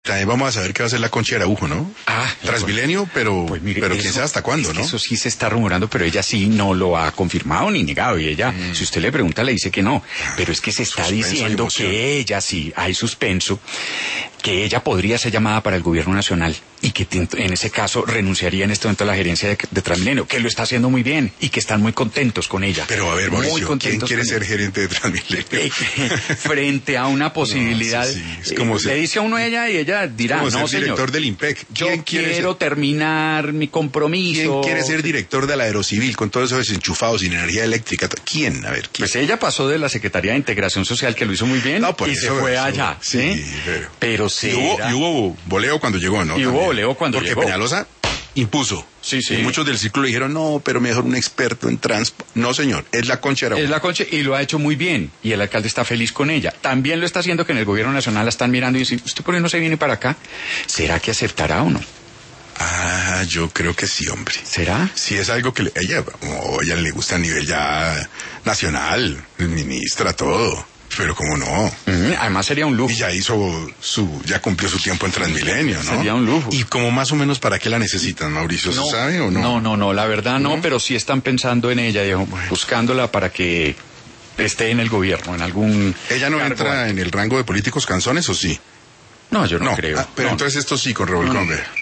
También vamos a saber qué va a hacer la Concha de Araujo, ¿no? Transmilenio, pero, pues mire, pero quién sabe hasta cuándo, ¿no? Eso sí se está rumorando, pero ella sí no lo ha confirmado ni negado. Y ella, si usted le pregunta, le dice que no. Pero es que se está diciendo que ella sí, hay suspenso, que ella podría ser llamada para el gobierno nacional y que en ese caso renunciaría en este momento a la gerencia de Transmilenio, que lo está haciendo muy bien y que están muy contentos con ella. Pero a ver, Mauricio, ¿quién quiere ser gerente de Transmilenio? Frente a una posibilidad, no, sí, es como le dice a uno ella y ella dirá, como no, ser director del IMPEC. Yo quiero terminar mi compromiso. ¿Quién quiere ser director de la Aerocivil con todos esos desenchufados sin energía eléctrica? ¿Quién? A ver, ¿quién? Pues ella pasó de la Secretaría de Integración Social, que lo hizo muy bien, y se fue allá. Sí, pero sí. Y hubo voleo cuando llegó, ¿no? Y hubo voleo cuando llegó. Porque Peñalosa impuso. Sí. Y muchos del círculo le dijeron, no, pero mejor un experto en transporte. No, señor, es la Concha de Araujo. Es la Concha y lo ha hecho muy bien. Y el alcalde está feliz con ella. También lo está haciendo que en el gobierno nacional la están mirando y dicen, ¿usted por qué no se viene para acá? ¿Será que aceptará o no? Yo creo que sí, hombre. ¿Será? Si es algo que ella le gusta a nivel ya nacional, ministra, todo. Pero cómo no. Además sería un lujo. Y ya ya cumplió su tiempo en Transmilenio, ¿no? Sería un lujo. Y como más o menos para qué la necesitan, Mauricio, ¿se sabe o no? No, la verdad no, pero sí están pensando en ella, buscándola para que esté en el gobierno, en algún... ¿Ella no entra en el rango de políticos canzones o sí? No, yo no creo. Pero entonces esto sí, con revolcón.